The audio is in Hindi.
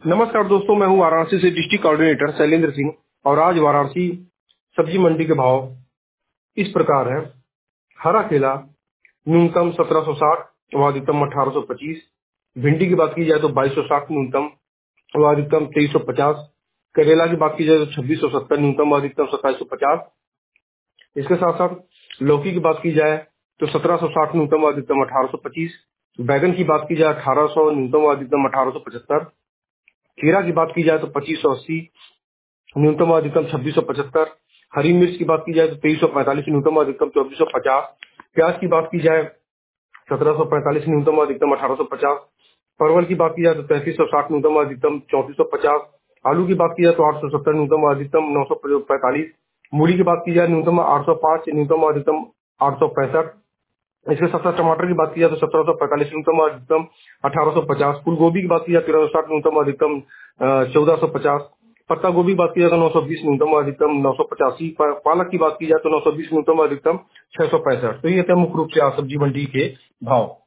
नमस्कार दोस्तों, मैं हूं वाराणसी से डिस्ट्रिक्ट कोऑर्डिनेटर शैलेंद्र सिंह। और आज वाराणसी सब्जी मंडी के भाव इस प्रकार है। हरा केला न्यूनतम 1760 व अधिकतम 1825। भिंडी की बात की जाए तो 2260 न्यूनतम व अधिकतम 2350। करेला की बात की जाए तो 2670 न्यूनतम व अधिकतम 2750। इसके साथ साथ लौकी की बात की जाए तो 1760 न्यूनतम व अधिकतम 1825। बैगन की बात की जाए 1800 न्यूनतम व अधिकतम 1875। खीरा की बात की जाए तो 2580 न्यूनतम व अधिकतम 2675। हरी मिर्च की बात की जाए तो 2345 न्यूनतम व अधिकतम 2450। प्याज की बात की जाए 1745 न्यूनतम व अधिकतम 1850। परवल की बात की जाए तो 3360 न्यूनतम व अधिकतम 3450। आलू की बात की जाए तो 870 न्यूनतम व अधिकतम 945। मूली की बात की जाए न्यूनतम 805 न्यूनतम व अधिकतम 865। इसके साथ साथ टमाटर की बात की जाए तो 1745 न्यूनतम व अधिकतम 1850। फूल गोभी की बात की जाए 1360 न्यूनतम व अधिकतम 1450। पत्ता गोभी की बात की जाए तो 920 न्यूनतम व अधिकतम 985। पालक की बात की जाए तो 920 न्यूनतम व अधिकतम 665। तो ये थे मुख्य रूप से आज सब्जी मंडी के भाव।